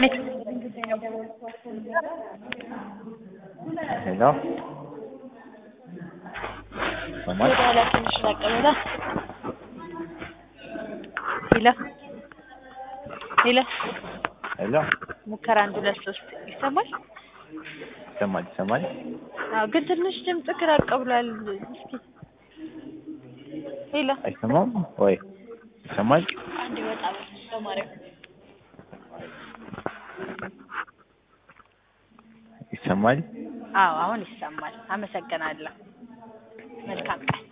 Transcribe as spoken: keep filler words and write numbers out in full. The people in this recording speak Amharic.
ይስጥልኝ። ሄሎ ሰማይ ወደ ኋላ ትንሽ ራቅ በላ። ሄሎ ሄሎ ሄሎ ሙከራ አንድ ሁለት ሶስት ይሰማል? ይሰማል ይሰማል። አዎ ግን ትንሽ ድምፅህ ራቅ ብሏል። እስኪ ሄሎ አይሰማም ወይ? ይሰማል? አንድ ወጣ በል በማርያም። ይሰማል? አዎ አሁን ይሰማል። አመሰግናለሁ። መልካም ቀን።